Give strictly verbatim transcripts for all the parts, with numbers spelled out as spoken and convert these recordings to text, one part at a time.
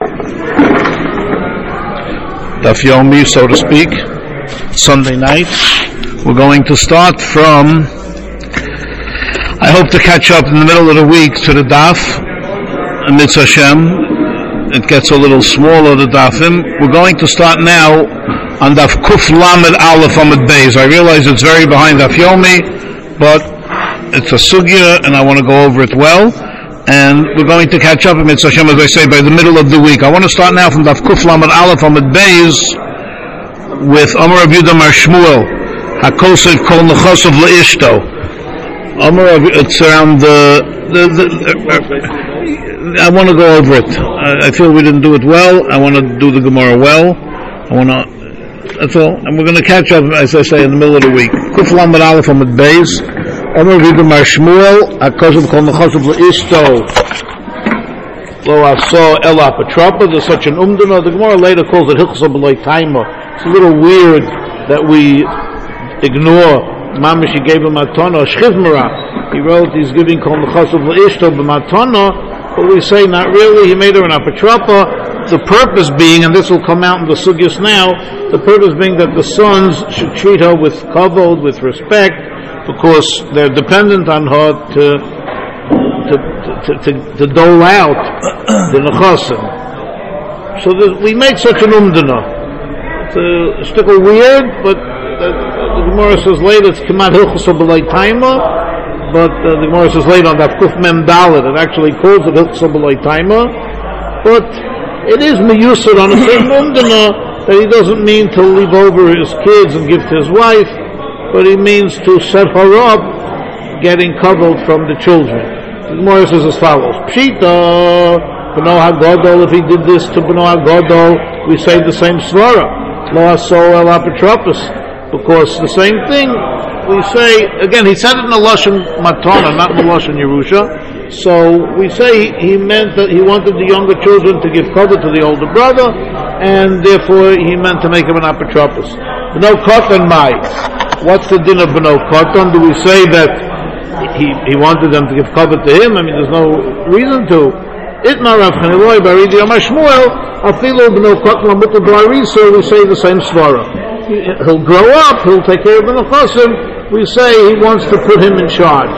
Daf Yomi, so to speak, Sunday night. We're going to start from, I hope to catch up in the middle of the week to the Daf, Amitz Hashem. It gets a little smaller, the Dafim. We're going to start now on Daf Kuf Lamed Aleph Amud Beis. I realize it's very behind Daf Yomi, but it's a sugya and I want to go over it well. And we're going to catch up, Mitzvah Hashem, as I say, by the middle of the week. I want to start now from Daf Kuf Lamed Aleph Amud Beis with Amar Rav Yehuda Mar Shmuel, HaKosev Kol Nechosov Leishto. Amar Rav, it's around the, the, the, the I want to go over it. I, I feel we didn't do it well. I want to do the Gemara well. I want to, that's all. And we're going to catch up, as I say, in the middle of the week. Kuf Lamed Aleph Amud Beis. Amar Rav Yehuda Mar Shmuel, HaKosev Kol Nechosov Leishto. Lo aso ela patrapa. There's such an umdana. The Gemara later calls it hilchos b'loy taima. It's a little weird that we ignore. Mamish, he gave him matana shchivmara. He wrote he's giving kol nechosov leishto b'matana, but we say not really. He made her an apatrapa. The purpose being, and this will come out in the sugyas now, the purpose being that the sons should treat her with kavod, with respect, because they're dependent on her to to to, to, to dole out the nechasim. So the, we made such an umdana. It's a stickle weird, but the, the Gemara says later it's Kemat Hilchos B'lay Taima, but uh, the Gemara says later on that Kuf Mem Dalet, it actually calls it Hilchos B'lay Taima, but it is meyusad on a certain umdana that he doesn't mean to leave over his kids and give to his wife, but he means to set her up getting covered from the children. The Gemara says as follows: Pshita B'no HaGodol. If he did this to B'no HaGodol, we say the same svara. Lo aso el apotropos, because the same thing we say again. He said it in a lashon matana, not in a lashon Yerusha. So we say he meant that he wanted the younger children to give cover to the older brother, and therefore he meant to make him an apotropos. B'no Kotan Mai. What's the din of B'no Kotan? Do we say that He he wanted them to give cover to him? I mean, there's no reason to. Itmar Rav Chaniloi Baridi Amar Shmuel Afilu B'no Kotan Lamutu B'Arisa. We say the same svara. He'll grow up. He'll take care of the nechasim. We say he wants to put him in charge.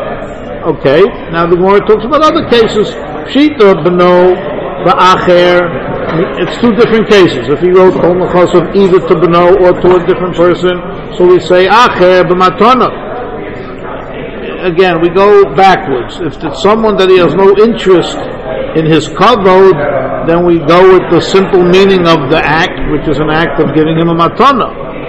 Okay. Now the Gemara talks about other cases. Pshita B'no Ba'acher. It's two different cases. If he wrote Kol Nechasim either to B'no or to a different person, so we say Acher B'Matana. Again, we go backwards. If it's someone that he has no interest in his kavod, then we go with the simple meaning of the act, which is an act of giving him a matana.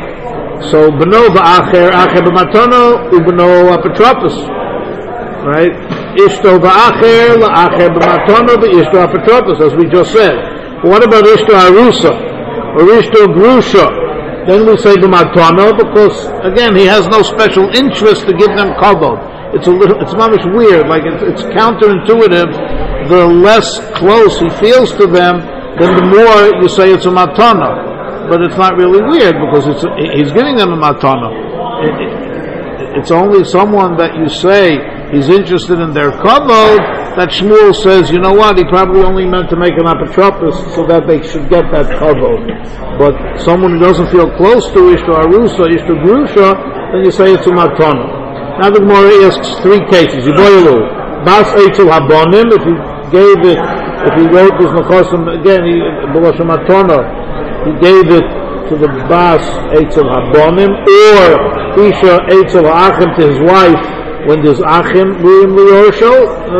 So, b'no v'acher, acher b'matana, u'b'no apotropos. Right? Ishto v'acher, la'acher b'matana, v'ishto apotropos, as we just said. But what about ishto arusa, or ishto grusha? Then we say b'matana, because, again, he has no special interest to give them kavod. It's a little, it's mamish weird, like it's, it's counterintuitive. The less close he feels to them, then the more you say it's a matana. But it's not really weird, because it's a, he's giving them a matana. It, it, it's only someone that you say he's interested in their kavod, that Shmuel says, you know what, he probably only meant to make an apotropos so that they should get that kavod. But someone who doesn't feel close to Ishto Arusa, Ishto Grusha, then you say it's a matana. Now the Gemara asks three cases. Yiboyelu, Bas Eitzel Habonim, if he gave it, if he wrote this Nechosim, again, he, B'lashon Matana, he gave it to the Bas Eitzel Habonim, or Isha Eitzel Ha'achim to his wife, when there's Achim, Miriam Liyorsho.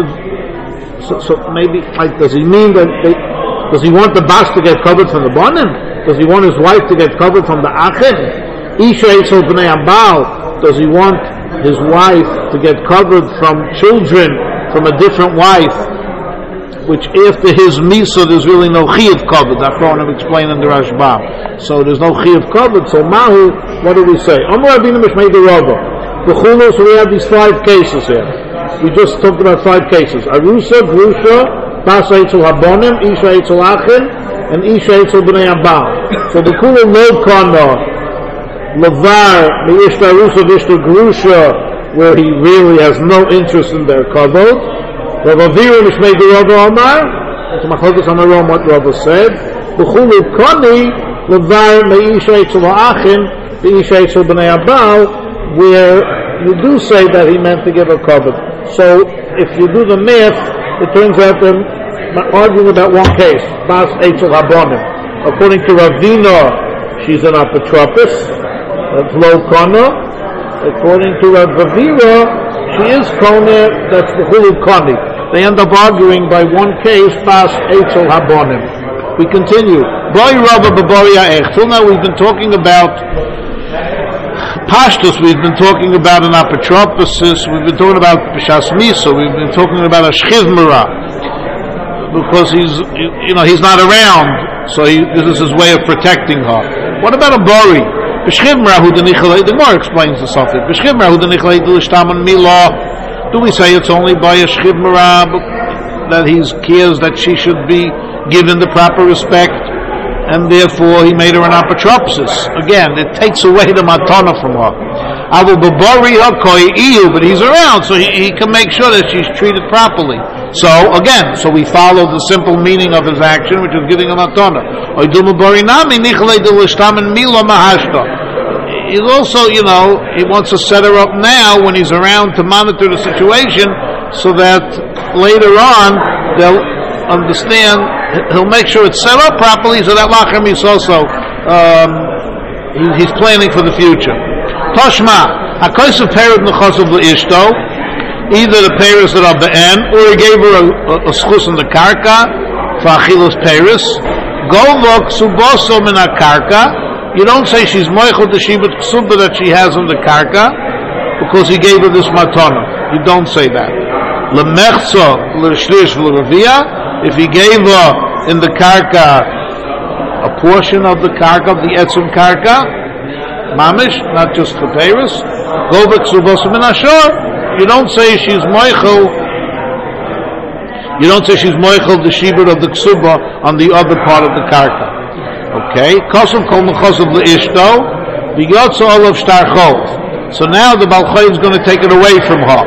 So, so maybe, like, does he mean that they, does he want the Bas to get covered from the Bonim? Does he want his wife to get covered from the Achim? Isha Eitzel B'nei Abal, does he want his wife to get covered from children from a different wife, which after his misa there's really no chiyuv covered. That I want to explain in the Rashba. So there's no chiyuv covered. So mahu, what do we say? Amar Rabbeinu Mishmei Derava. The chulus, we have these five cases here. We just talked about five cases: Arusa, Grusha, Bas Eitzel Habonim, Isha Eitzel Achim, and Isha Eitzel B'nei Abal. So the kula lo kana Lavar, Meishta Arusa, Vishta Grusha, where he really has no interest in their kavod. Rav Avira Mishmei Derava Amar, It's Machlokas Amarom what Rava said. B'chulu koni levar me'isha etzel ha'achin be'isha etzel b'nei abal, where you do say that he meant to give her covered. So if you do the math, it turns out they're arguing about one case. Bas etzel habonim. According to Ravina, she's an apotropos. That's low kona. According to Rav Avira, she is kona. That's the chulu koni. They end up arguing by one case. Bas etzel habonim. We continue. Boy Rava b'bori ha'ech. Till now we've been talking about Pashtus, we've been talking about an apotroposis, we've been talking about B'shas Misa, we've been talking about a Shchivmara, because he's, you know, he's not around, so he, this is his way of protecting her. What about a Bori? B'shchivmara hu d'nichalei, the Gemara explains the suffix. B'shchivmara hu d'nichalei d'lishtaman milah. Do we say it's only by a Shchivmara that he cares that she should be given the proper respect, and therefore he made her an apotropsis? Again, it takes away the matana from her. I will b'bori hakoi iyu, but he's around, so he, he can make sure that she's treated properly. So again, so we follow the simple meaning of his action, which is giving a matana. He's also, you know, he wants to set her up now when he's around to monitor the situation, so that later on they'll understand, he'll make sure it's set up properly, so that Lachem is also, um, he, he's planning for the future. Toshma, HaKoysev Perut Nechosav L'Ishto, either the Peris that are Be'en, or he gave her a, a, a schus in the Karka, for Achilos Peris. Govok Ksuboso Min HaKarka, you don't say she's Moichel the Shibat Ksuba that she has in the Karka, because he gave her this Matana. You don't say that. Lemechzo L'Shlish L'Raviyah, if he gave her in the karka a portion of the karka, of the etzum karka, mamish, not just the peiros, govek subosim min ashor, you don't say she's moichel, you don't say she's moichel the shibur of the ksuba on the other part of the karka. Okay? Kosov kol mechosav le'ishto, v'yotzo olav shtarchov. So now the balchay is going to take it away from her.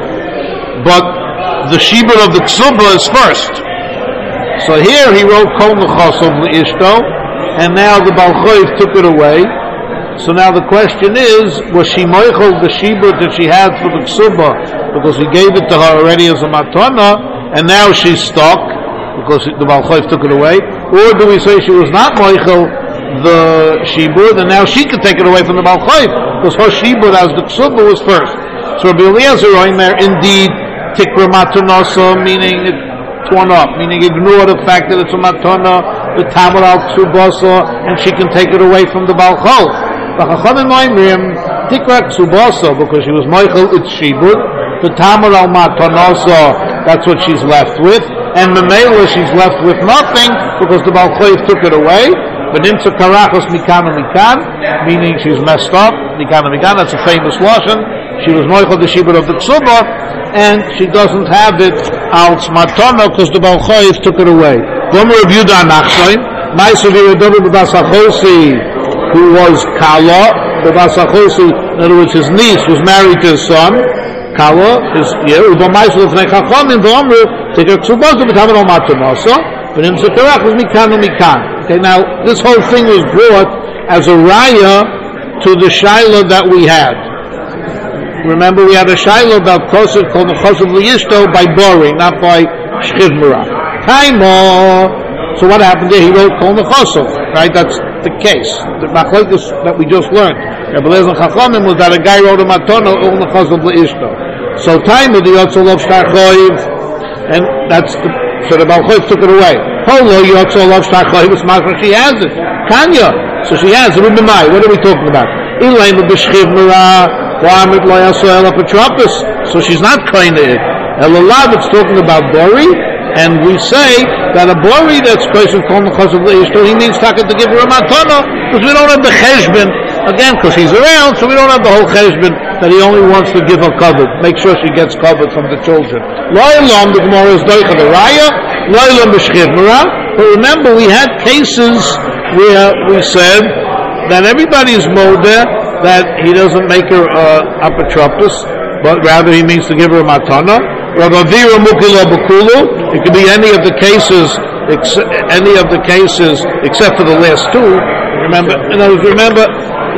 But the shibur of the ksuba is first. So here he wrote Kol Mechosav L'Ishto, and now the Balchoiv took it away. So now the question is, was she Moichel the Shibur that she had for the Ksuba, because he gave it to her already as a Matana, and now she's stuck, because the Balchoiv took it away? Or do we say she was not Moichel the Shibur, and now she can take it away from the Balchoiv, because her Shibur as the Ksuba was first? So Rabbi Eliezer there, indeed, Tikra Matanasa, meaning it torn up, meaning ignore the fact that it's a matana, the tamar al ksubasa, and she can take it away from the balchol. The chachamim oimrim tikra ksubasa, because she was moichel it's shibud. The tamar al matanasa, that's what she's left with, and memela she's left with nothing because the balchoiv took it away. But nimtza karachos mikan and mikan, meaning she's messed up. Mikan and mikan, that's a famous lashon. She was moichel the shibud of the ksuba, and she doesn't have it als matana because the balchoiv took it away. Gomer Rav Yudah Nachshon, Ma'asav Yehuda b'Bas Achosi, who was Kala. B'Bas Achosi, in other words, his niece was married to his son. Kala is yeah. Uba Ma'asav Lefnei Chachamim v'Omru Tikra Ksubasa b'Taman Al Matanasa v'Nim Zekarach was Mikan u'Mikan. Okay, now this whole thing was brought as a raya to the shaila that we had. Remember, we had a shaila about Kosev called Mechosav L'Ishto by Bori, not by Shchivmara. Taimo. So what happened there? He wrote Kol Mechosav, right? That's the case. The machlokes that we just learned. Rabbi Eliezer Chachamim was that a guy wrote a matana Kol Mechosav L'Ishto. So Taimo the Yotzol of Shtarchoiv, and that's the, so the Balchoiv took it away. Polo Yotzol of Shtarchoiv, it's mashma she has it. Kanya, so she has it. What are we talking about? Ilaim b'Shchivmara. So she's not kind of it. Elalav, it's talking about Bori, and we say that a Bori that's Kosev Kol Mechosav L'Ishto, he means talking to give her a matana, because we don't have the cheshbon, again, because he's around, so we don't have the whole cheshbon that he only wants to give her covered, make sure she gets covered from the children. Lo'ilam, the Gemara is doicha the raya, lo'ilam b'shchivmara, but remember, we had cases where we said that everybody's modeh, that he doesn't make her uh, apotropos, but rather he means to give her a matana. Rav Avira Mukila Bukulu, it could be any of the cases ex- any of the cases except for the last two. Remember, and I remember,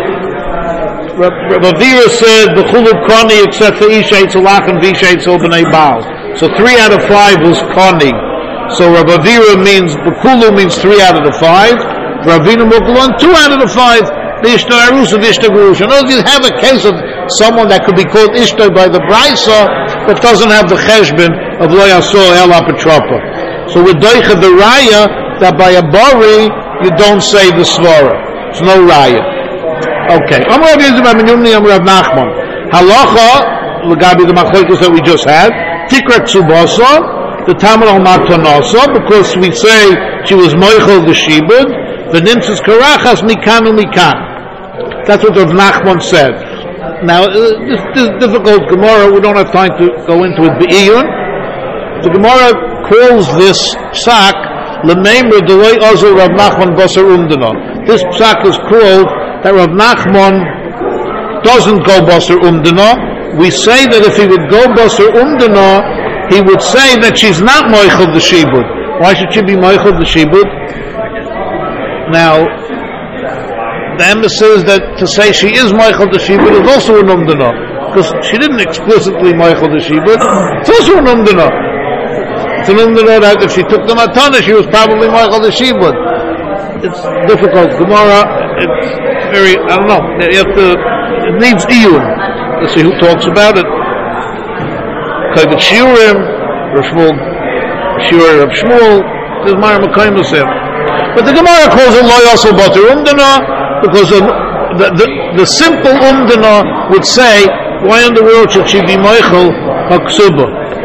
Rav Avira said b'chulu koni except for isha itzalach and visha itzal b'nei baal. So three out of five was koni. So Rav Avira means b'chulu means three out of the five. Ravina Mukulon two out of the five. The ishtar arus and ishtar gurush. In other words, you have a case of someone that could be called ishtar by the brisa, but doesn't have the cheshbon of lo yasor el apatropa. So with doicha the raya that by a bari you don't say the svara. It's no raya. Okay. I'm Rav Yizim Aminumni, I'm Rav Nachman. Halacha, l'gabi the machlokes that we just had, tikra ksubasa, the tamal al matanasa, because we say she was moichel the shibud, the nimtzis karachas mikanu mikan. That's what Rav Nachman said. Now, this, this difficult Gemara, we don't have time to go into it. Be'iyun, the Gemara calls this psak l'meimer delay azul Rav Nachman basar umdana. This psak is called that Rav Nachman doesn't go basar umdana. We say that if he would go basar umdana, he would say that she's not moichel the shibud. Why should she be moichel the shibud? Now, the emphasis that to say she is moichel the shibud is also an umdana, because she didn't explicitly moichel the shibud. It's also an umdana. It's an umdana that if she took the matana, she was probably moichel the shibud. It's difficult. Gemara, it's very, I don't know, you have to, it needs iyun. Let's see who talks about it. Kaivat Shiurim, Rav Shmuel, Shiur Rav Shmuel, there's Mara Makaimasim. But the Gemara calls it Lo Yasol Bater Umdana, because the, the, the, the simple Umdana would say, why in the world should she be Moichel HaKsuba?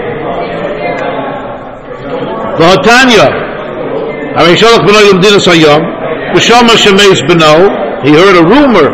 The Hatanya, he heard a rumor.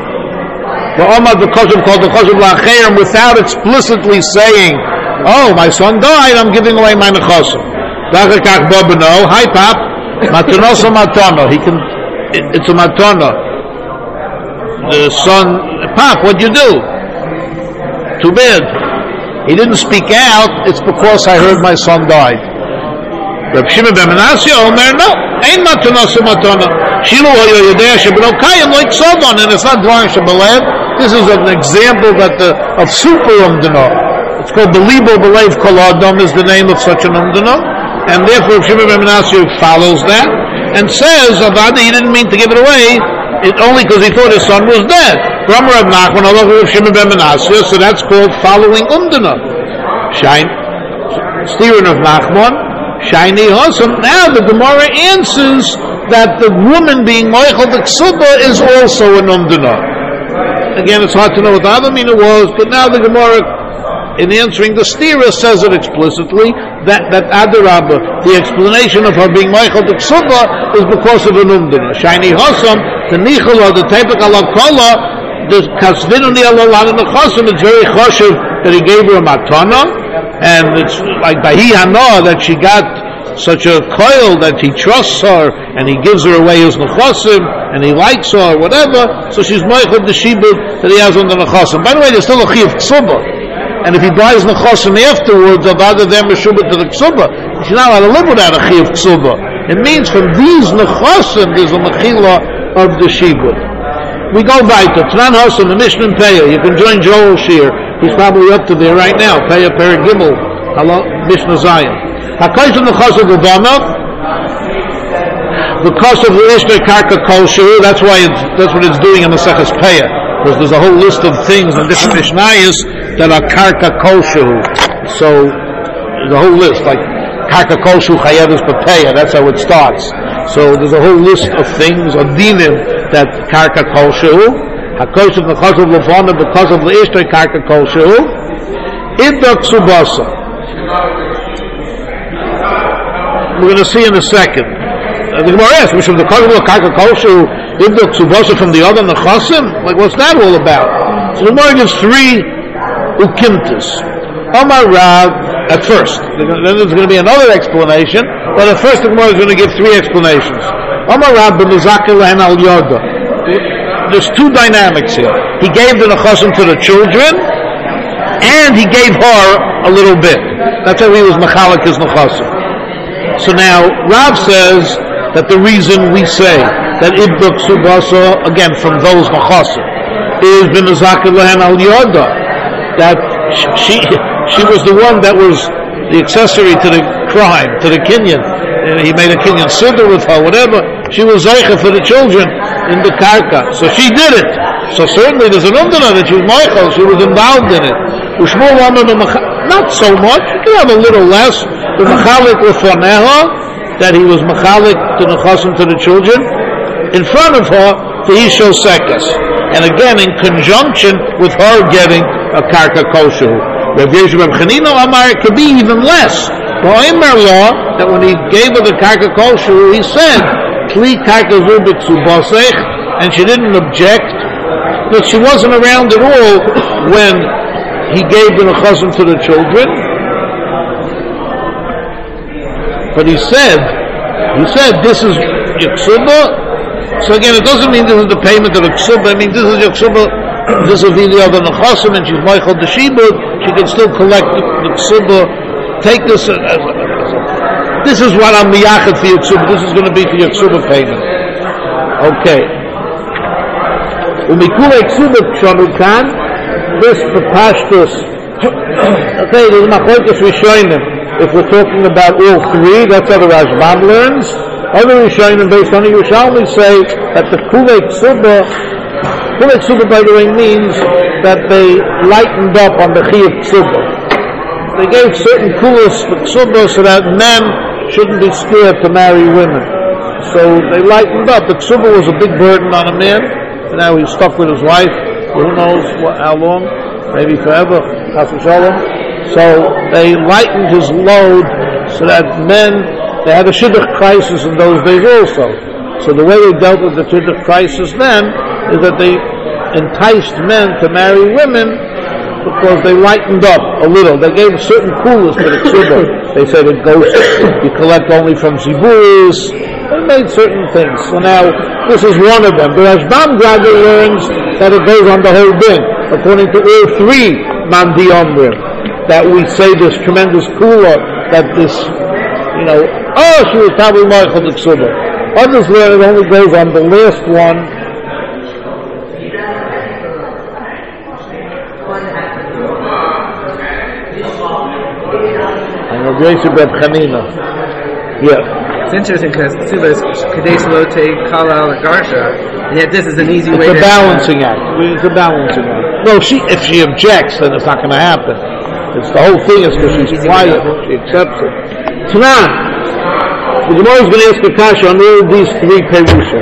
Without explicitly saying, oh, my son died, I'm giving away my nechasim. Hi, Pap. Matanosa matana. He can, it, it's a matana. The son, Pap, what'd you do? Too bad. He didn't speak out, it's because I heard my son died. Reb Shimon ben Menashe Omer, no, ain't matanosa matana. Shilu hoyo yodea shebeno kayim like Sodon, and it's not drawing shebelev. This is an example that the, of super umdana. It's called belibo belev kol adam is the name of such an umdana, and therefore Reb Shimon ben Menashe follows that and says Avada he didn't mean to give it away, it only because he thought his son was dead. Ram Rav Nachman, although Reb Shimon ben Menashe, so that's called following umdana. Shine, steering of Nachman. Shiny Hossam. Now the Gemara answers that the woman being Moichel the Ksuba is also an umdana. Again, it's hard to know what the other meaning was, but now the Gemara, in answering the stira, says it explicitly that that Adarabba, the explanation of her being Moichel the Ksuba is because of an umdana. Shiny Hossam, the Nichela, the Tepek Alav Kola, the Kasvinuni Alalana Nechasim, it's very choshev that he gave her a matana. And it's like Bahi Hana that she got such a coil that he trusts her and he gives her away his nechasim and he likes her or whatever, so she's moichel the shibud that he has on the nechasim. By the way, there's still a chiv ksuba, and if he buys nechasim afterwards of other than meshubah to the ksuba, she's not allowed to live without a chiv ksuba. It means from these nechasim there's a mechila of the shibud. We go back to Tran Hasan, the Mishnah Peah. You can join Joel Shir. He's probably up to there right now. Peah Perek Gimel, Mishnah Zion. Hakayim Nechasov Levanav, because of the Ishtar Karka Kol Shir. That's why it's, that's what it's doing in the Seches Peah, because there's a whole list of things in different Mishnayos that are Karka Kol Shir. So the whole list, like Karka Kol Shir Chayeves Peah. That's how it starts. So there's a whole list of things, of dinim, that karka kol shehu, hakoshev nechashev lefana because of the ishtar karka kol shehu, idda ksubasa. We're going to see in a second. Uh, the Gemara asks, which of the karka kol shehu, idda ksubasa from the other nechasim? Like, what's that all about? So the Gemara gives three ukimtas. Amar Rav, at first. Then there's going to be another explanation, but at first the Gemara is going to give three explanations. Amar Rav b'mizakir lehem al yoda. There's two dynamics here. He gave the nechasim to the children, and he gave her a little bit. That's how he was mechalik his nechasim. So now Rav says that the reason we say that Ibda Ksubasa, again from those Machasim, is B'Nazaka Lehen Al Yoda, that she she was the one that was the accessory to the crime, to the Kinyan. And he made a Kinyan Siddur with her, whatever. She was Zeicha for the children in the Karka. So she did it. So certainly there's an underna that she was Michael, she was involved in it. Not so much, you can have a little less. The Machalik Lefoneha, that he was Machalik to Nechasim to the children, in front of her, to Isho Sekes. And again, in conjunction with her getting a Karka Kosher. Rav Yeshua ben Chanina Amar, it could be even less. Ba'omer law, that when he gave her the Karka Kosher, he said, Kli Karka Zubik Subasech, and she didn't object, but she wasn't around at all when he gave the Nechasim to the children. But he said, he said, this is Yeksuba. So again, it doesn't mean this is the payment of Yeksuba. I mean, this is Yeksuba, this is the other Nechasim, and she's Michael the Shibud. She can still collect the Yeksuba. Take this as, as, as a, this is what I'm miyachid for Yeksuba. This is going to be for Yeksuba payment. Okay. Umikula Yeksuba Kshanukan, this Papashtus. Okay, there's Machoikas Rishonim. If we're talking about all three, that's how the Rashbam learns. Other Rishonim, based on the Yerushalmi, say that the Kulei Ksuba, Kulei Ksuba, by the way, means that they lightened up on the Chiyuv Ksuba. They gave certain Kulas for Ksuba so that men shouldn't be scared to marry women. So they lightened up. The Ksuba was a big burden on a man, and now he's stuck with his wife for who knows what, how long, maybe forever, Chas v'Shalom. So they lightened his load so that men, they had a shidduch crisis in those days also. So the way they dealt with the shidduch crisis then is that they enticed men to marry women because they lightened up a little. They gave certain coolers to the tzibur. They said it goes, you collect only from ziburis. They made certain things. So now, this is one of them. The Rashbam gradually learns that it goes on the whole thing, according to all three Mandi Omrim, that we say this tremendous kula, that this, you know, oh, she was probably Michael the Ksubah. Others learn it only goes on the last one. And Rabbi Yosef ben Chanina. Yeah. It's interesting because Ksubah is Kadesh Lote, Kalal, and Garsha, and yet this is an easy it's way a to... balancing act. It's a balancing act. No, she, if she objects, then it's not going to happen. It's the whole thing is because she's quiet, she accepts it. Tanan, the Gemara is going to ask a kasha on all of these three perushim.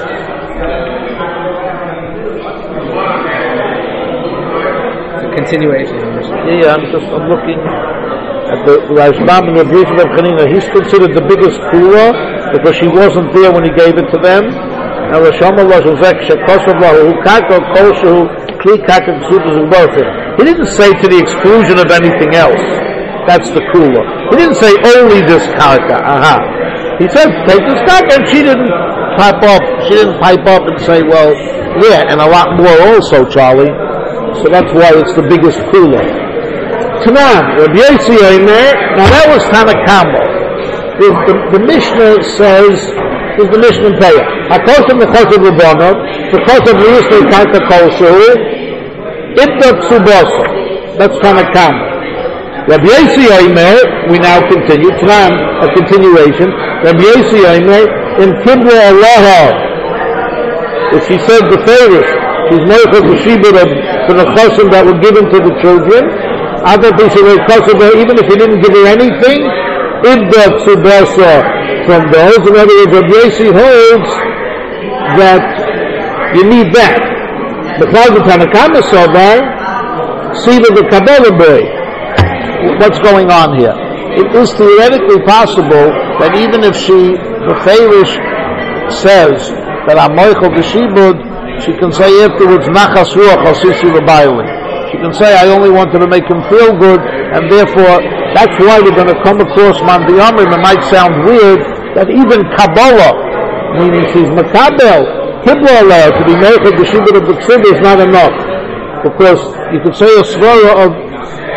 Continuation. Yeah, yeah, I'm just I'm looking at the Rashbam and the Rabbi Yosef ben Chanina. He's considered the biggest kula because she wasn't there when he gave it to them. Now Rasham Allah Shazek Shekosov Lahu Kaka Koshu Kli Kaka Ksubas and Bothim. He didn't say to the exclusion of anything else. That's the kula. He didn't say only this karka. Aha. He said take this karka, and she didn't pipe up. She didn't pipe up and say, well, yeah, and a lot more also, Charlie. So that's why it's the biggest kula. Tanan, Rabbi Yossi Omer. Now that was Tanakama. The, the, the Mishnah says, is the Mishnah Peah. Hakosim Nechosim Rabbanov, Nechosim Riyusnei Karka Koshu, Ibda Ksubasa. That's Tanakama. Rabbi Yossi Omer, we now continue, Tanan, a continuation. Rabbi Yossi Omer, in Kibra Allah, if she said the favors, she's Meichel the Shibud of the Nechosim that were given to the children, other people even if he didn't give her anything, Ibda Ksubasa from those. In other words, Rabbi Yossi holds that you need that. Because the Tanakama Sobar, see the Kabbalah boy. What's going on here? It is theoretically possible that even if she, the Farish says that I'm Moichel B'Shibud, she can say afterwards, Nachas Ruach Hasisi L'Bayli. She can say, I only wanted to make him feel good, and therefore, that's why we're going to come across Mandi Amrim. It might sound weird that even Kabbalah, meaning she's Makabel, Kibla to be Meichel B'Shibud of the Ksubah is not enough. Because you could say a svara of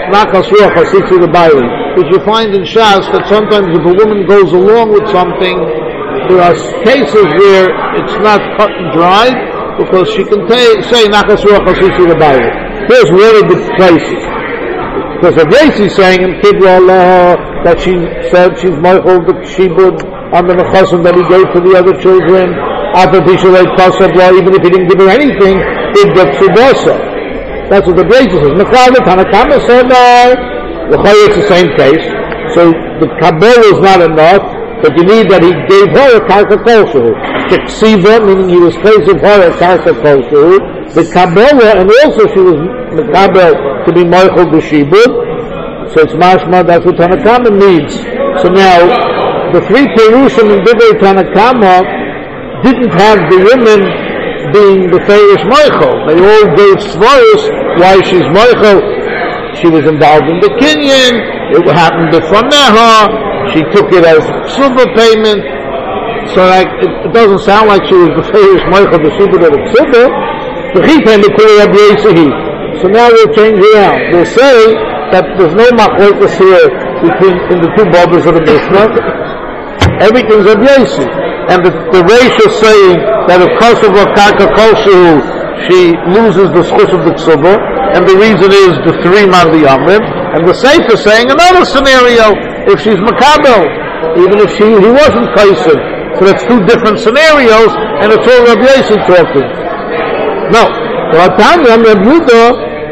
nachas ruach hasitzu l'bayli, which you find in Shas that sometimes if a woman goes along with something, there are cases where it's not cut and dried because she can ta- say nachas ruach hasitzu l'bayli. Here's one of the places. Because of Yesi saying in Kidra Allah that she said she's Michael the Shibud on the Nechasim that he gave to the other children, after Tishalei Kasabla, even if he didn't give her anything, it gets Subasa. That's what the Yesi says. Mechal the Tanakama said no. The Chayy, it's the same case. So the Kabbalah is not enough, but you need that he gave her a Karka Kosher. Ksiva, meaning he was placing her a Karka Kosher. The Kabbalah, and also she was Mekabel to be Michael the Shibud. So it's mashma, that's what Tanakama needs. So now, the three Perushim in Divrei Tanakama didn't have the women being the Ferish Michael. They all gave svaros why she's Michael. She was involved in the Kinyan, it happened before Neha, she took it as silver payment. So like, it, it doesn't sound like she was the Ferish Michael, the Shibud of the Tzibur. The Chita and the Kuri Rabbi Yisrael. So now we'll change around. We'll say that there's no machlokes here between in the two borders of the Mishnah. Everything's Rabbi Yisrael. And the, the Reish is saying that if Kosovo Karka Koshu, she loses the schus of the Ksubah, and the reason is the three Mandi Amrim. And the Seif is saying another scenario, if she's Makabel, even if she he wasn't Kaisim. So that's two different scenarios, and it's all Rabbi Yisrael talking. No, Ratanya Reb Yehuda,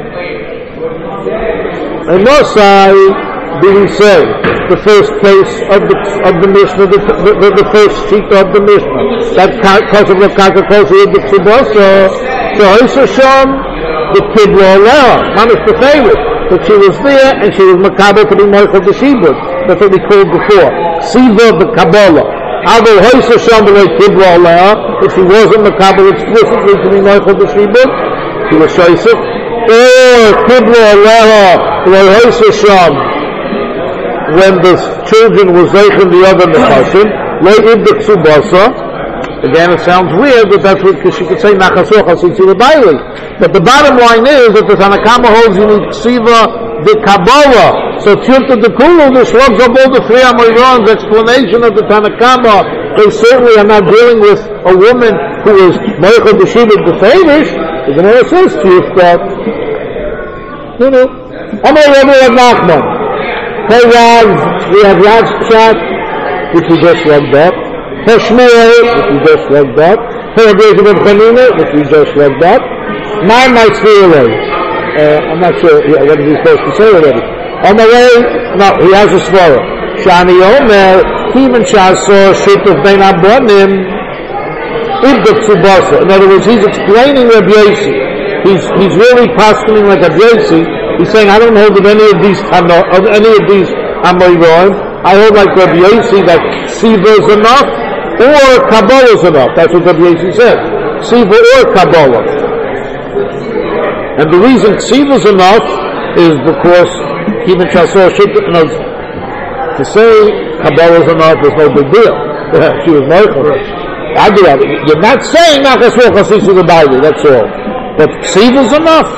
and Mosai, did he say the first case of the of the Mishnah, the, the, the first sheet of the Mishnah, that because of the Karka Kosher of the Tzibasa, so Hishasham, the Kibla Alea, not as the favorite, but she was there and she was Makabel to be Michael the Shibud. That's what we called before. Siva the Kabbalah. Although Hishasham the Kibla Alea, if he wasn't Makabel explicitly to be Michael the Shibud, he was Shaisik. Or Kibla Alea, the Hishasham, when the children were Zeichen the other Nechasim, Le'ib the Ksubasa. Again, it sounds weird, but that's what, because she could say Nachasuch HaSitzi L'Bayli. But the bottom line is that the Tanakama holds you need Ksiva the Kabbalah. So Tiyuta the Kulu, this runs up all the three Amoyron's explanation of the Tanakama. They certainly are not dealing with a woman who is Meichel B'Shibud B'Feidish. The Gemara says Tiyuta. You know. Amar Rabbi Rav Nachman. Hey Rav, we have Rav's Pshat, which we just read up. Hashmei, which we just read that. Paragration of Chanina, which we just read that. My my Svirei. Uh, I'm not sure what is he supposed to say already. On the way, no, he has a svara. Shani Omer, Kiman Shasor, Shutuf Ben Abonim, Ibduk Subasa. In other words, he's explaining Rabbi Yossi. He's, he's really postulating like Rabbi Yossi. He's saying, I don't hold of any of these, of any of these Amoyroim. I hold like Rabbi Yossi that Siva is enough, or Kabbalah is enough. That's what Rabbi Yossi said. Siva or Kabbalah. And the reason Siva is enough is because even Chasor Shittik knows to say Kabbalah is enough is no big deal. She was Michael. You're not saying Nachasuch HaSitzi L'Bayli, that's all. But Siva is enough.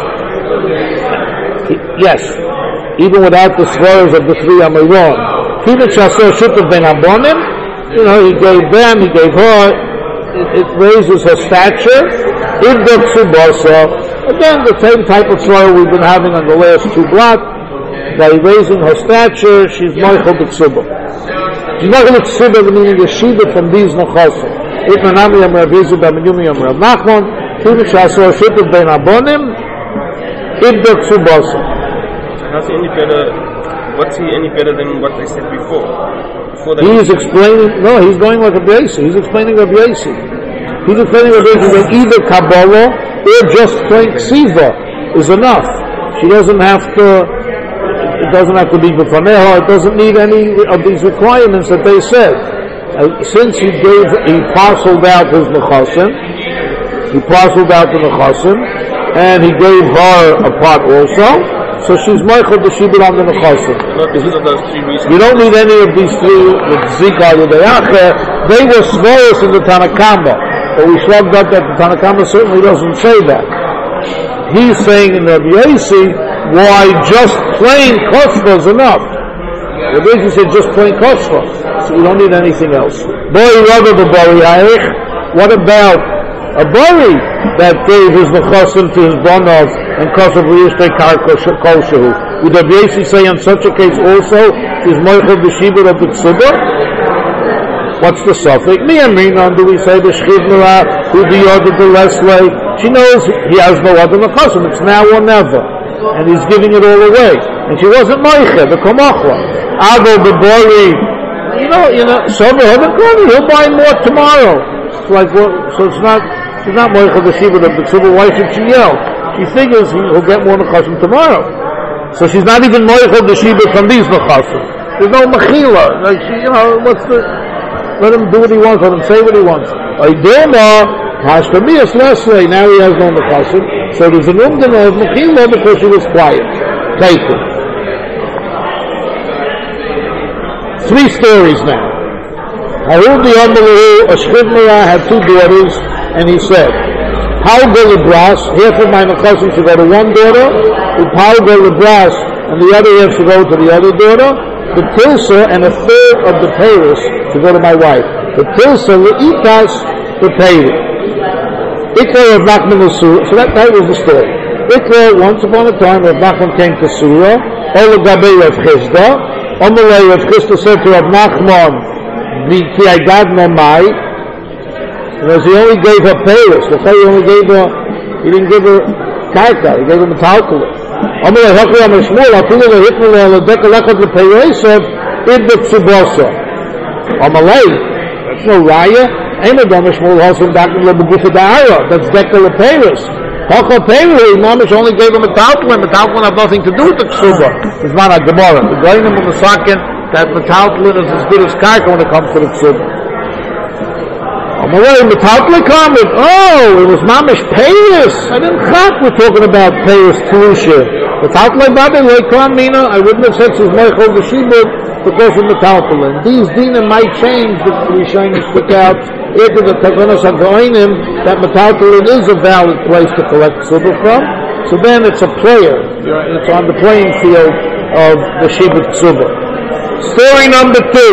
Yes. Even without the swears of the three Amoyron. Even Chasor Shittik Ben Abonim, you know, he gave them, he gave her, it, it raises her stature. Ibduk Subasa, again, the same type of trial we've been having on the last two blocks. By raising her stature, she's Michael B'Ksuba. She's Michael B'Ksuba, meaning Yeshiva from these Nechasim. Itmanami Yam Rav Yizud B'Menyumi Yam Rav Nachman, Even Chasor Shittik Ben Abonim, Ibduk Subasa. How's he any better? What's he any better than what I said before? Before that he is explaining, no, he's going like Rabbi Yossi. He's explaining Rabbi Yossi. He's explaining Rabbi Yossi that either Kabbalah or just plain Ksiva is enough. She doesn't have to, it doesn't have to be B'faneha, it doesn't need any of these requirements that they said. Uh, since he gave, he parceled out his Nechasim, he parceled out the Nechasim, and he gave her a part also, so she's Michael the Shibud on the Nechasim. Not because of those three reasons. You don't need any of these three with Zika or Yudayacha. They were Svaros in the Tanakama, but we shrugged up that the Tanakama certainly doesn't say that. He's saying in Rabbi Yossi why just plain kosva is enough. The reason said just plain kosva, so we don't need anything else. Bori rubber b'bori ha'ich. What about a bori that gave his nechasim to his bonov and kosov v'yishtei karka koshehu? Would the Yossi say on such a case also is moichel b'shibur of the tzibur? What's the suffix? Me and Minon, do we say the Shchivnara, who the other, the Leslie? She knows he has no other nechasim. It's now or never. And he's giving it all away. And she wasn't Moiche, the Kamachla. Avo Bebori, you know, you know, Sober Hebekoni, he'll buy more tomorrow. It's like, well, so it's not, she's not Moiche the Shibud of the Tzibur. Why should she yell? She figures he'll get more nechasim tomorrow. So she's not even Moiche the Shibud from these nechasim. There's no Mechila. Like, she, you know, what's the... Let him do what he wants. Let him say what he wants. Aydoma has to be a Leslie. Now he has no nechasim. So there's an umdana of mechila because she was quiet. Take it. Three stories now. Harudi Amalahu, a Shchivnara, had two daughters, and he said, Pauga Lebras, half of my nechasim should go to one daughter, and Pauga Lebras, and the other half should go to the other daughter. The tilsa and a third of the payros to go to my wife. The tilsa leitas the payros. Ikra of Nachman the Surah. So that, that was the story. Ikra, once upon a time, Rav Nachman came to Surah. Ola Gabei of Chizda. Omalei of Chizda said to Rav Nachman, Ki Agad no Mai. Because he only gave her payros. The he only gave her, he didn't give her karka. He gave her metalkula. Amalei Hakri Amar Shmuel, Afilu Lehitmel Aladeka Lechad Lepeiresev, Ibda Tzubosa. Amalei, that's no raya. Eina Domer Shmuel Hosim Dakim Lebegufa Da'ara. That's Deka Lepeiros. Haka Peiru, Mamish only gave him a Metaltlin. Metaltlin have nothing to do with the Ksuba. It's not a Gemara. The Goyim of the Sakin, that Metaltlin is as good as Karka when it comes to the Ksuba. Amalei, Metaltlin comment. Oh, it was Mamish Peiros. I didn't chak we're talking about Peiros Telusha. Metaltlin Babi, Leikon Mina, I wouldn't have said she's Meichel the Shibud because of Metaltlin. These Dina might change the Rishonim stick out after the Takanas HaGoinim that Metaltlin is a valid place to collect Tzibur from. So then it's a player. It's on the playing field of the Shibud Tzibur. Story number two.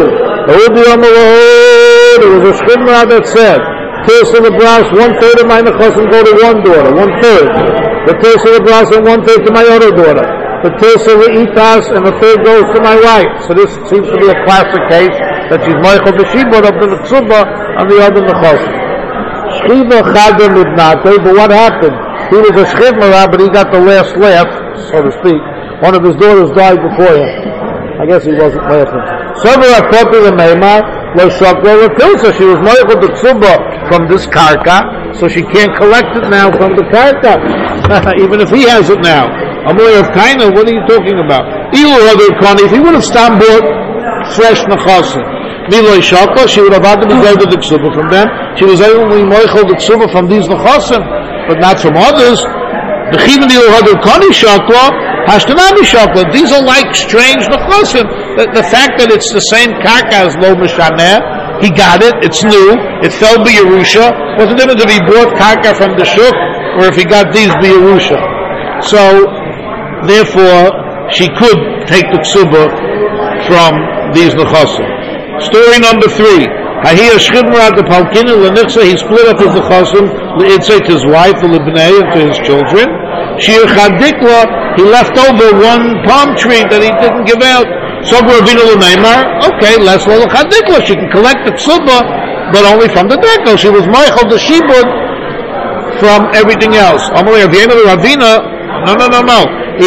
There was a Shchivnara that said, Tilsa the Bras, one third of my nechasim go to one daughter, one third. The Tilsa the Bras and one third to my other daughter. The Tilsa the Itas and the third goes to my wife. So this seems to be a classic case that she's Moichel the Shibud of the Tzubah on the other nechasim. Shchiva Chadar Midnate, but what happened? He was a Shchivnara, but he got the last laugh, so to speak. One of his daughters died before him. I guess he wasn't laughing. Sober Apopi the Meimah, Lo Shokla the Tilsa. She was Moichel the Tzubah from this Karka, so she can't collect it now from the Karka. Even if he has it now. Amoy of Kaina, what are you talking about? Ilu Hadar Kani, if he would have stand bought fresh Nechasim, Miloi Shokla, she would have had to be go to the Tzubah from them. She was only Moichel the Tzubah from these Nechasim, but not from others. The Chivin Ilu Hadar Kani Shokla, Hashtanami Shokla. These are like strange nechasim. The, the fact that it's the same karka as Lo Mishaneh, he got it, it's new, it fell b'Yerusha. What's the difference if he bought karka from the shuk or if he got these b'Yerusha? So, therefore, she could take the ksuba from these nechasim. Story number three. Ahiyah Shchivnara the Palkina Lenichsa, he split up his nechasim, Leitzei to his wife, Lebnei, and to his children. Shir Chadikla, he left over one palm tree that he didn't give out. Sober Avinu L'Neimar, okay, less lo Chadikla, she can collect the tzubah, but only from the dekel. She was Moichel the Shibud from everything else. Amalei Aviena Ravina, no, no, no, no.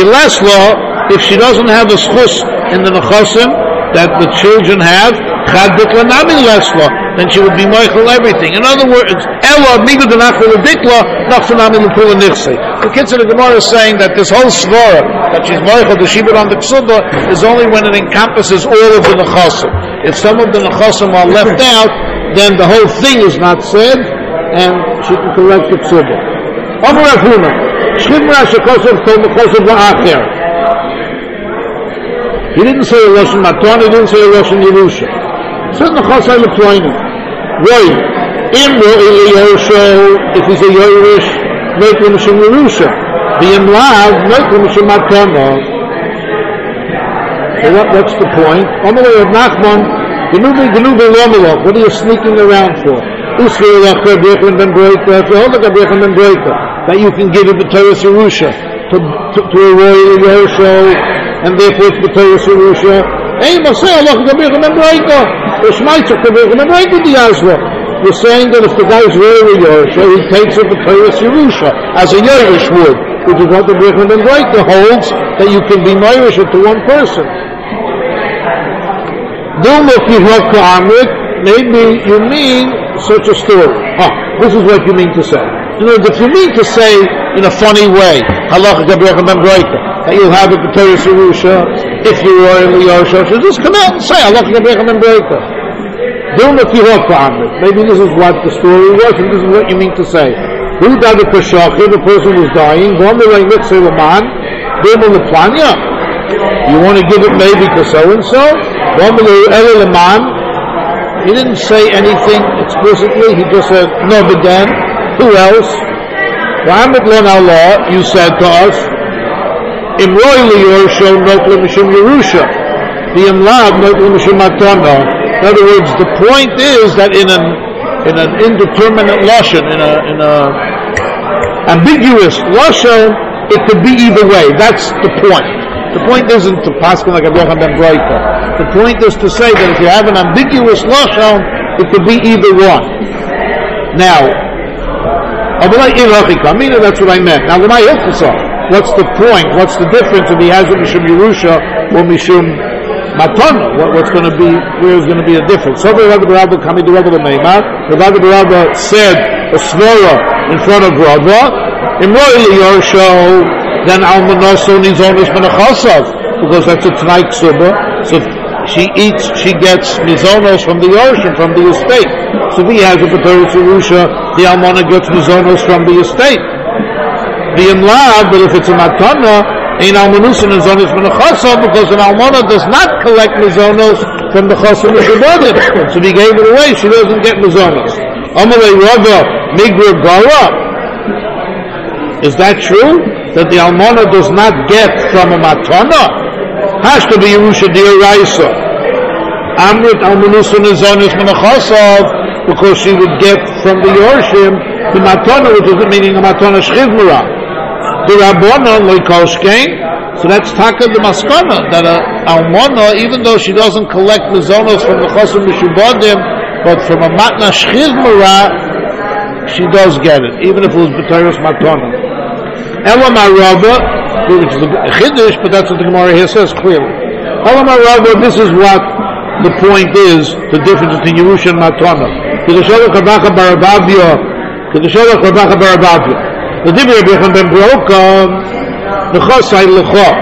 Ileslo, if she doesn't have a schus in the nechasim that the children have, Chadikla Nami Leslo, then she would be Moichel everything. In other words, Ella, Migu the Nachla Dikla, Nachsanami L'Pula Nifsi. The kids of the Gemara is saying that this whole svara, that she's Moichel, the Shibud on the Ksuba, is only when it encompasses all of the Nechasim. If some of the Nechasim are left out, then the whole thing is not said, and she can collect the Ksuba. Omer Avuna, Shchivnara Shekosov Tol Mechosov La'acher. He didn't say a Lashon Matan, he didn't say a Lashon Yerusha. Said Nechasai L'Ploinim. Roy, Imro Ili Yerusha, if he's a Yerush, make him Shem Yerusha. V'im lav noitlu mishum matana. So what, what's the point? Amalei Rav Nachman, Genubi Genubi Lomelach. What are you sneaking around for? Usri Rav Brechem ben Broika. Hold Rav Brechem ben Broika. That you can give it B'Torah Yerusha to to, to a royal Yerusha, and therefore it's B'Torah Yerusha. Hey, Masay Allah Rav Brechem ben Broika. The Shmaitzah Rav Brechem ben Broika the Yazra. We're saying that if the guy's royal Yerusha, he takes it B'Torah Yerusha as a Yerush would, which is what the Brechem ben Broika holds, that you can be Meirish to one person. Maybe you mean such a story. Oh, this is what you mean to say. You know, if you mean to say in a funny way, halacha Gabriel ben Broika, that you'll have a B'Torah Yerusha if you are in the Yerusha, so just come out and say halacha Gabriel ben Broika. Maybe this is what the story was, and this is what you mean to say. Who died the the person was dying, you want to give it maybe to so-and-so? He didn't say anything explicitly, he just said, no, but then, who else? You said to us, in other words, the point is that in an in an indeterminate lashon, in a in a ambiguous lashon, it could be either way. That's the point. The point isn't to paskin like a Abraham ben Broika. The point is to say that if you have an ambiguous lashon, it could be either one. Now, that's what I meant. Now, what's the point? What's the difference if he has it mishum Yerusha or mishum matana? What, what's going to be? Where is going to be a difference? So the Rabbi Rabbi coming to Rabbi Meimar. The Rabbi Rabbi said a svara in front of Rabbi. In royal Yerusha. Then Almanoso needs onus menachasav, because that's a Tnai Ksuba. So she eats, she gets mizonos from the ocean, from the estate. So if he has a B'Torah Yerusha, the Almana gets mizonos from the estate. The Imlav, but if it's a Matana, ain't Almanusin is onus menachasav, because an Almana does not collect mizonos from the Chasav Mishabadim. So if he gave it away, she doesn't get mizonos. Amalei Rava Migra Gara. Is that true? That the almana does not get from a matana? Has to be Yerusha D'Oraisa. Amrit almanusin is onis menachasav, because she would get from the Yorshim the matana, which is meaning a matana shchivmura. The Rabbana loikoshkein. So that's taka the maskana, that a almana, even though she doesn't collect mizonos from the chasim mishubadim, but from a matna shchivmura, she does get it, even if it was b'tayros matana. Elam Arava, which is a chiddush, but that's what the Gemara here says clearly. Elam Arava, this is what the point is, the difference between Yerusha and Matana. Kedushalach Rabbacha Barabavia, Kedushalach Rabbacha Barabavia. The Dibri Rebechan ben Broka, the Chosai Lecha.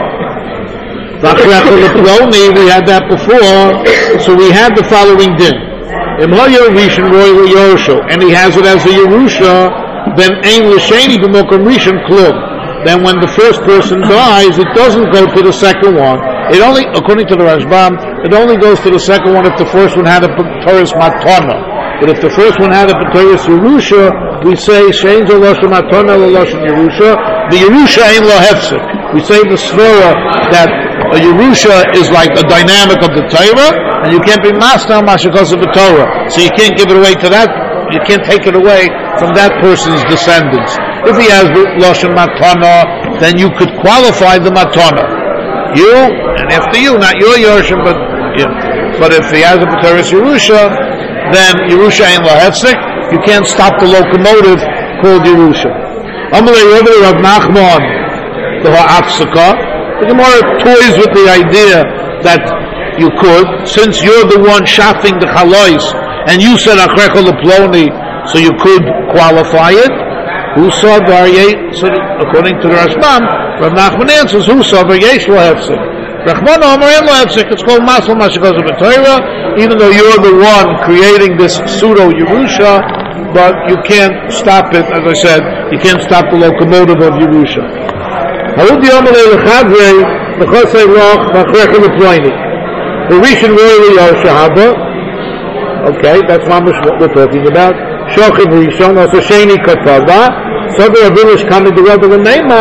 We had that before, so we had the following din. Im Hoyer Rishon Royal Yerusha, and he has it as a Yerusha, then Ein L'Sheni B'Mokom Rishon Klum. Then when the first person dies, it doesn't go to the second one. It only, according to the Rashbam, it only goes to the second one if the first one had a B'Toras Matana. But if the first one had a B'Toras Yerusha, we say Shein Zo Lashon Matana Lashon Yerusha. The Yerusha Ein Lo Hefsek. We say in the Svara that a Yerusha is like a dynamic of the Torah, and you can't be master Mashakos of the Torah. So you can't give it away to that. You can't take it away from that person's descendants. If he has Lashon Matana, then you could qualify the Matana. You, and after you, not your Yerusha, but you. But if he has a B'Toras Yerusha, then Yerusha ain't Lahefsik. You can't stop the locomotive called Yerusha. Amalei Rav Nachman, the Ha'afsika. The Gemara toys with the idea that you could, since you're the one shafting the Chalois, and you said Achrecha Leploni, so you could qualify it. Who saw Varye? So according to the Rashbam, Rav Nachman answers, who saw Varyesh Lahefsik? Rachman Omer en Lahefsik. It's called Masal Mashikoz B'Torah, even though you're the one creating this pseudo Yerusha, but you can't stop it, as I said, you can't stop the locomotive of Yerusha. Harudi Omer Lechadre, Lechosei Loch, Achrecha Leploni. The Rishon Royal Yoshahaba. Okay, that's what we're talking about. Shochiv Rishon, also Sheni Katava. So the Rabbinish coming to Rabbi Neymar,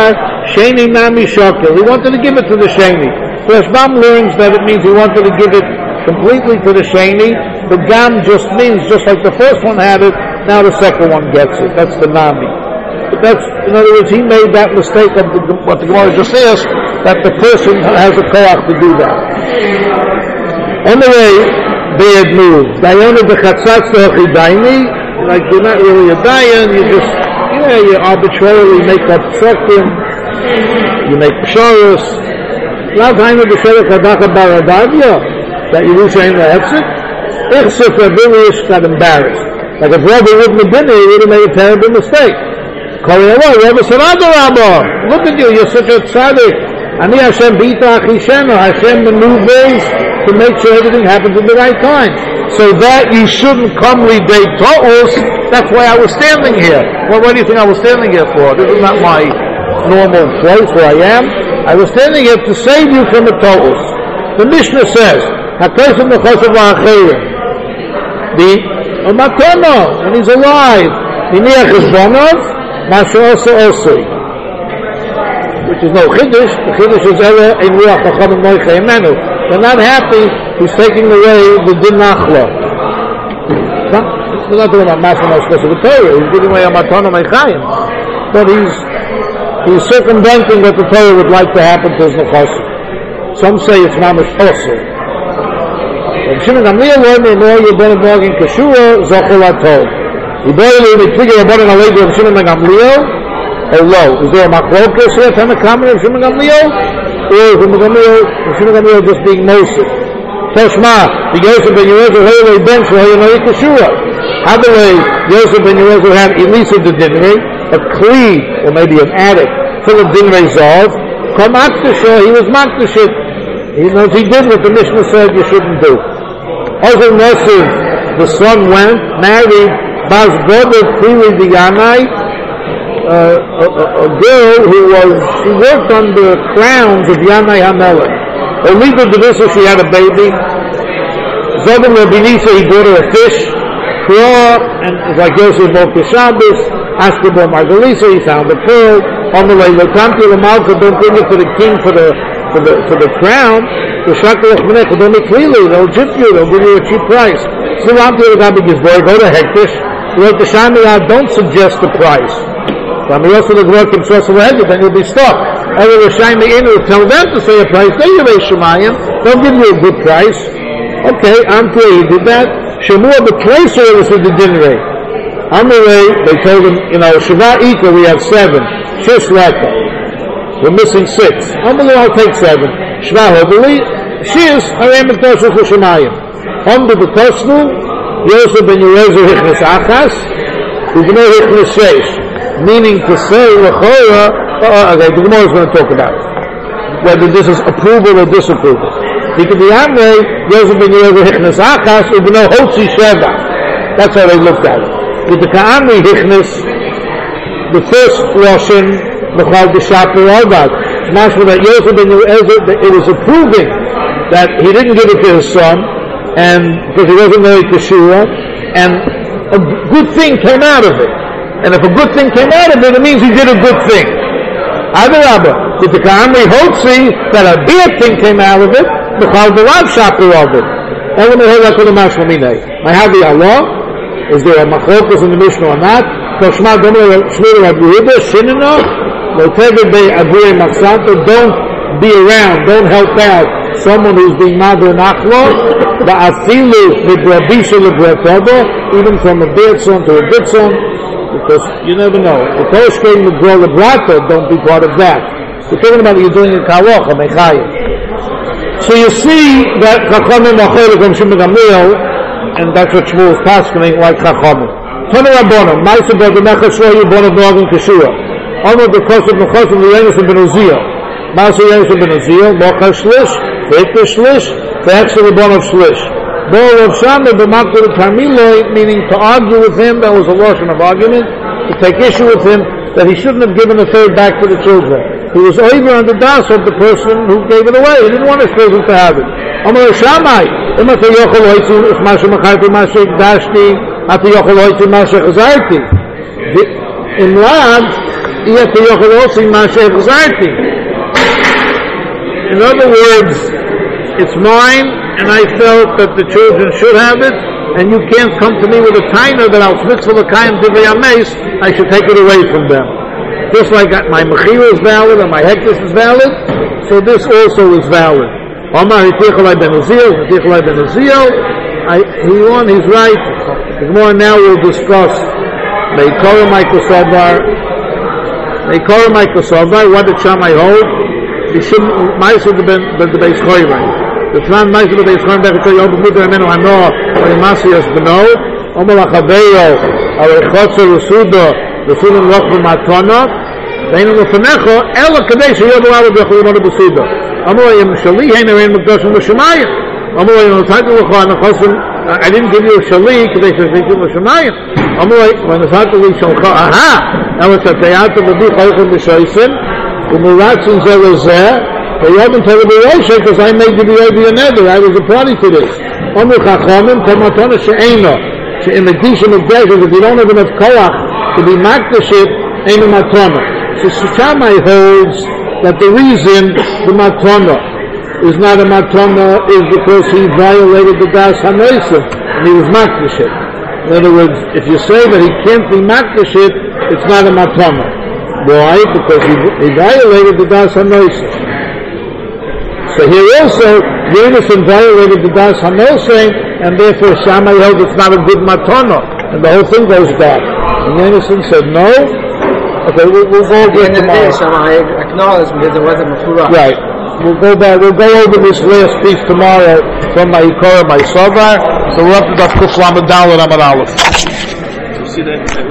Sheni Nami Shokel. He wanted to give it to the Sheni. So Rashbam learns that it means he wanted to give it completely to the Sheni. The Gam just means, just like the first one had it, now the second one gets it. That's the Nami. But that's, in other words, he made that mistake of the, what the Gemara just asked, that the person has a koach to do that. Anyway, bad move. Dayana b'chatzatz le'chidaini, like you're not really a dayan, you just, yeah, you arbitrarily make up psukim, you make psharos. Lav hainu b'sherech hadacha baradavya, that you lose in the exit. Ichsif Ravilius got embarrassed. Like if Rabbi wouldn't have been there, he would have made a terrible mistake. Calling away, Rabbi said, Rabbi, look at you, you're such a tzaddik. Ani Hashem b'ita achishenu, Hashem maneuvers to make sure everything happens at the right time. So that you shouldn't come reday to'us, that's why I was standing here. Well, what do you think I was standing here for? This is not my normal place where I am. I was standing here to save you from a to'us. The Mishnah says, HaKosim Nechosav Ha'achirim. The Matana, and he's alive. Miniach Hizbonov, Masha Osa Osui. Which is no Chiddush. The Chiddush is Ela in Ruach HaChamim Moicha Yemenu. They're not happy he's taking away the Din Nachla. He's not doing a Masha Osa Torah. He's giving away a Matana Meichayim. But he's he's circumventing what the Torah would like to happen to his Nechosav. Some say it's Mamash Osui. Rav Shimon Gamliel learned in all your ben morgen kashua zochel atol. He barely even figure about an alay Rav Shimon Gamliel. Oh, low. Is there a machlokas here? Tana kamen Rav Shimon Gamliel, or is Rav Shimon Gamliel just being Moses? Toshma, the Yosef ben Yerezer Hoylei ben Shoyinoi kashua. How do they Yosef ben Yerezer have Elisa the dinrei, a kli or maybe an attic full of dinrei zav? Come akdasha, he was makdashit. He knows he did what the Mishnah said you shouldn't do. Also, Nosiv, the son went, married Baz Goder Kli Diyanai, uh, a, a, a girl who was, she worked on the crowns of Yanai HaMelech. Olita Devisa, she had a baby. Zodom Rabinisa, he brought her a fish, claw, and it's like Yosef Moke Shabbos, Ashkebo Margalisa, he found a pearl, Omelei Lotanti Lamalka, don't bring it to the king for the for the for the crown, the shakalach menech, they'll make clearly, they'll gyp you, they'll give you a cheap price. So Ramti Gabi Gizboy, go to Hektish, like the Shamiyah, don't suggest the price. Rami also the Gvor Kim Shos Hektish, then you'll be stuck. Other the Shami in will tell them to say a price, they give a Shemayim, they'll give you a good price. Okay, I'm clear, you did that. Shemua betrays service with the dinrei. Amarei, they told him, you know, Shiva equal, we have seven. Shish Leka. We're missing six. Amalei, I'll take seven. Shva Hobeli, Shiz, Harem and Toshel for Shemayim. Omdu B'Tosnu, Yosef ben Yerezer Hichnes Achas, Ubnei Hichnes Sheish. Meaning to say, L'chora, uh, okay, the Gemara is going to talk about it. Whether this is approval or disapproval. Because the Amrei, Yosef ben Yerezer Hichnes Achas, Ubnei Hotzi Sheva. That's how they looked at it. With the Ka'amri Hichnes, the first Lashon, B'chal B'Shaper Albat. It's mashma that Yosef ben Yerezer, it was approving that he didn't give it to his son, and because he wasn't married to Shua, and a good thing came out of it. And if a good thing came out of it, it means he did a good thing. Adarabba, with the Ka'amri Hotzi, that a bad thing came out of it, B'chal B'Shaper Albat. Everyone heard that to the mashma minay. I have the Allah. Is there a machlokas in the Mishnah or not? Toshma Domer Shmuel Rabbi Yehuda Shinina Lotever Bei Avrei Machsanta. Don't be around, don't help out someone who's being mother nachlo. Ba'afilu Mibrabisha Libratoba, even from a bad son to a good son, because you never know. The Tosh came to grow the brata, don't be part of that. We're talking about you're doing a kawach, a mechayim. So you see that Chachamim Achor from Shimon Gamliel. And that's what Shmuel is tasking like Chachamim. Tana Rabbanon, Ma'aseh B'Adonai Shua Yibon of Northern Keshua. Almost the cost of Nechosim Yerenis Ben Uziel. Ma'aseh Yerenis Ben Uziel, Mocha Shlish, Ve'ekta Shlish, Ve'ekta Yibon of Shlish. Bo Rav Shammai B'Makdul Karmiloi, meaning to argue with him, that was a lotion of argument, to take issue with him, that he shouldn't have given a third back to the children. He was over on the das of the person who gave it away. He didn't want his children to have it. Amar Shammai, Ima te yochel hoitzi, if mashe machayti mashe ikdashti, ati yochel hoitzi mashe chazarti. In Rad, In other words, it's mine, and I felt that the children should have it, and you can't come to me with a taina that I'll mitzvah l'kayim divrei hameis, I should take it away from them. Just like my mechira is valid and my hektish is valid, so this also is valid. Omar hitichalai ben Uziel, hitichalai ben Uziel, he won, he's right. More now we'll discuss Meikora Microsobar, Meikora Microsobar, what did Shammai hold? The shouldn't, Ma'aseh the Beis Choyrai. The Tran Ma'aseh the Beis Choyrai, Bechatoy Yob Mutar Amenu Hanoah, Oimasias Beno, Omar Achaveyo, Arechotzo Rusudo, Rusudo Loch B'Matona, Veinu Lefanecho, Ela Kadesh Yob Alav Bechol Yomod B'Sudo. Omar Yom Shali, Hein Erein Mekdoshim L'Shemayim. Omar Yom Tzadku L'Chon, Nechosim, I didn't give you a Shali, Kadesh Yom L'Shemayim. Omar Yom Tzadku L'Shoncha, aha! Ela Tzatayata B'Bi Chaychon B'Shoysim, Umuratzin Zelazeh, they haven't told the Rosh because I made the B'Yobi Neder. I was a party to this. Omer Chachamim, Tomatona She'ena, She'im Edishim of Desert, if you don't have enough koach to be Makdashit, Einu Matona. So Shammai holds that the reason the Matona is not a Matona is because he violated the Das HaNoisim, and he was Makdashit. In other words, if you say that he can't be Makdashit, it's not a Matona. Why? Because he, he violated the Das HaNoisim. So here also, Yonason violated the Das HaNoisim, and therefore Shammai held it's not a good matana, and the whole thing goes back. And Yonason said no. Okay, we'll, we'll go over it tomorrow. Shammai acknowledged because it wasn't Mefurah. Right. We'll go back. We'll go over this last piece tomorrow from my Ikora, my Sovar. So we're up to the Kuf Lamed Daled Amud Aleph. See that?